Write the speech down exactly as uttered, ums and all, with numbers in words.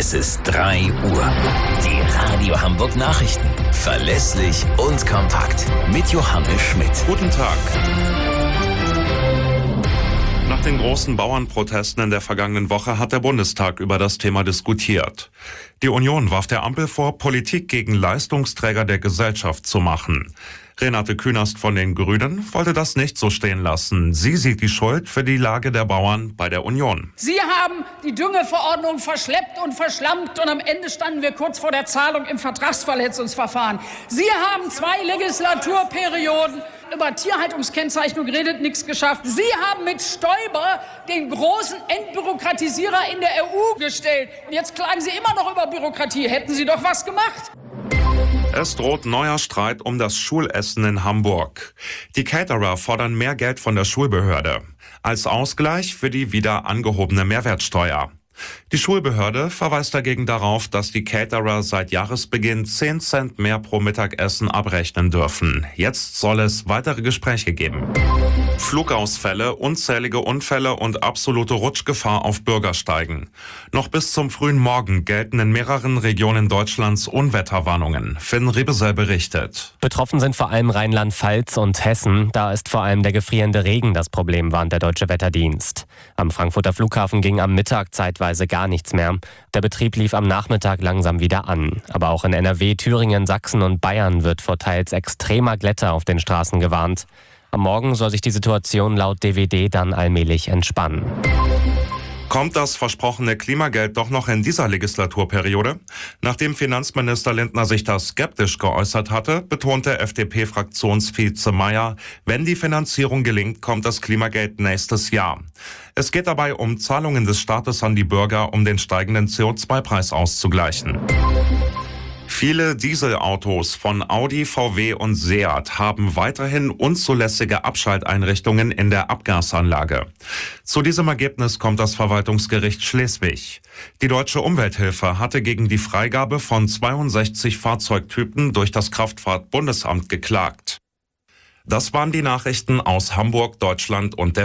Es ist drei Uhr. Die Radio Hamburg Nachrichten. Verlässlich und kompakt. Mit Johannes Schmidt. Guten Tag. Nach den großen Bauernprotesten in der vergangenen Woche hat der Bundestag über das Thema diskutiert. Die Union warf der Ampel vor, Politik gegen Leistungsträger der Gesellschaft zu machen. Renate Künast von den Grünen wollte das nicht so stehen lassen. Sie sieht die Schuld für die Lage der Bauern bei der Union. Sie haben die Düngeverordnung verschleppt und verschlampt und am Ende standen wir kurz vor der Zahlung im Vertragsverletzungsverfahren. Sie haben zwei Legislaturperioden über Tierhaltungskennzeichnung geredet, nichts geschafft. Sie haben mit Stoiber den großen Entbürokratisierer in der E U gestellt. Und jetzt klagen Sie immer noch über Bürokratie. Hätten Sie doch was gemacht. Es droht neuer Streit um das Schulessen in Hamburg. Die Caterer fordern mehr Geld von der Schulbehörde als Ausgleich für die wieder angehobene Mehrwertsteuer. Die Schulbehörde verweist dagegen darauf, dass die Caterer seit Jahresbeginn zehn Cent mehr pro Mittagessen abrechnen dürfen. Jetzt soll es weitere Gespräche geben. Flugausfälle, unzählige Unfälle und absolute Rutschgefahr auf Bürgersteigen. Noch bis zum frühen Morgen gelten in mehreren Regionen Deutschlands Unwetterwarnungen. Finn Riebesell berichtet. Betroffen sind vor allem Rheinland-Pfalz und Hessen. Da ist vor allem der gefrierende Regen das Problem, warnt der Deutsche Wetterdienst. Am Frankfurter Flughafen ging am Mittag zeitweise gar nichts mehr. Der Betrieb lief am Nachmittag langsam wieder an. Aber auch in N R W, Thüringen, Sachsen und Bayern wird vor teils extremer Glätte auf den Straßen gewarnt. Am Morgen soll sich die Situation laut D W D dann allmählich entspannen. Kommt das versprochene Klimageld doch noch in dieser Legislaturperiode? Nachdem Finanzminister Lindner sich da skeptisch geäußert hatte, betonte F D P-Fraktionsvize Mayer, wenn die Finanzierung gelingt, kommt das Klimageld nächstes Jahr. Es geht dabei um Zahlungen des Staates an die Bürger, um den steigenden C O zwei Preis auszugleichen. Viele Dieselautos von Audi, V W und Seat haben weiterhin unzulässige Abschalteinrichtungen in der Abgasanlage. Zu diesem Ergebnis kommt das Verwaltungsgericht Schleswig. Die Deutsche Umwelthilfe hatte gegen die Freigabe von zweiundsechzig Fahrzeugtypen durch das Kraftfahrtbundesamt geklagt. Das waren die Nachrichten aus Hamburg, Deutschland und der